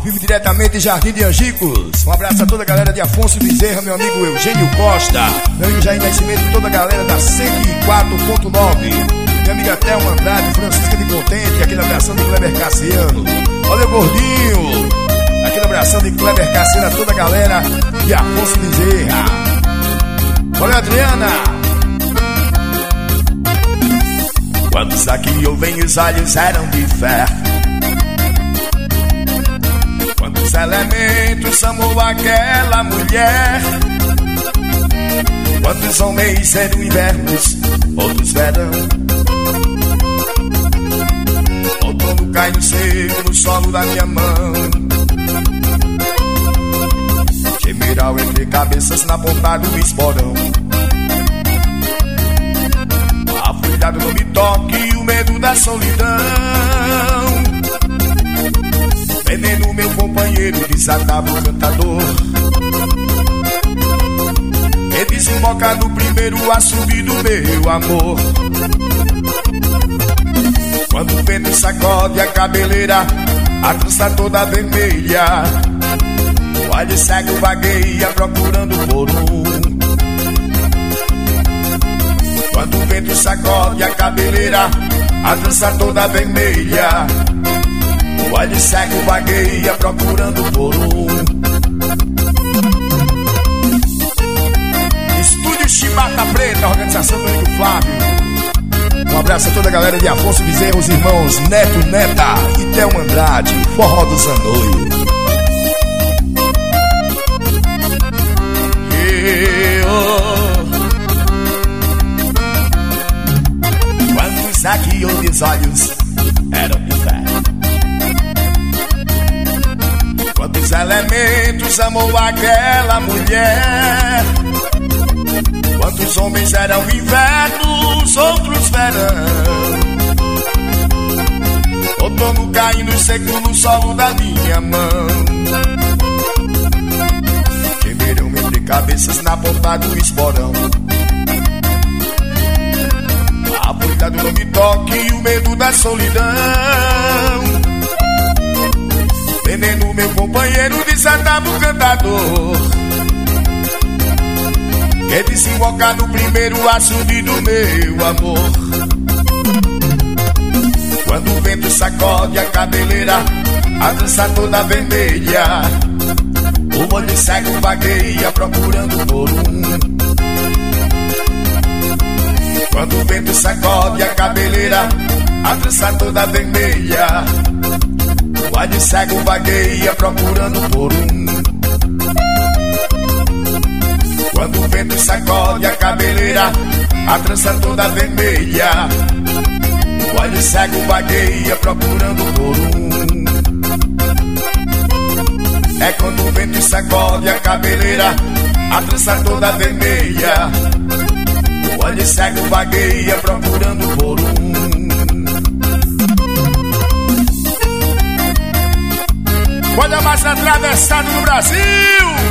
vivo diretamente de Jardim de Angicos. Um abraço a toda a galera de Afonso Bezerra, meu amigo Eugênio Costa, meu amigo Jair Nascimento, toda a galera da 104.9. Minha amiga Thelma Andrade, Francisca de Contente, aquele abração de Kleber Cassiano. Olha o gordinho, aquele abração de Kleber Cassiano a toda a galera de Afonso Bezerra. Olha a Adriana. Quantos aqui ouvem os olhos eram de ferro? Quantos elementos amou aquela mulher? Quantos homens eram invernos, outros verão? Outono cai no seco, no solo da minha mão. Gemeral entre cabeças na ponta do esporão. Cuidado, não me toque, o medo da solidão. Veneno, meu companheiro, desatava o cantador. E desemboca no primeiro assobio do meu amor. Quando o vento sacode a cabeleira, a trança toda vermelha, o olho cego vagueia procurando por um. Quando o vento sacode a cabeleira, a trança toda vermelha, o olho cego vagueia procurando por um. Estúdio Chibata Preta, organização do amigo Flávio. Um abraço a toda a galera de Afonso Bezerra, os irmãos Neto, Neta e Thelma Andrade, Forró do Zanoio. Aqui os olhos eram de ferro. Quantos elementos amou aquela mulher? Quantos homens eram invernos, outros verão? Outono caindo seco no solo da minha mão. Gemeram entre cabeças na ponta do esporão. Cuidado, não me toque, o medo da solidão. Veneno, meu companheiro, desatava o cantador. Quer desembocar no primeiro assobio do meu amor. Quando o vento sacode a cabeleira, a trança toda vermelha, o olho cego vagueia procurando por um. Quando o vento sacode a cabeleira, a trança toda vermelha, o olho cego vagueia procurando por um. Quando o vento sacode a cabeleira, a trança toda vermelha, o olho cego vagueia procurando por um. É quando o vento sacode a cabeleira, a trança toda vermelha, o olho cego vagueia procurando por um. Olha mais atravessado no Brasil.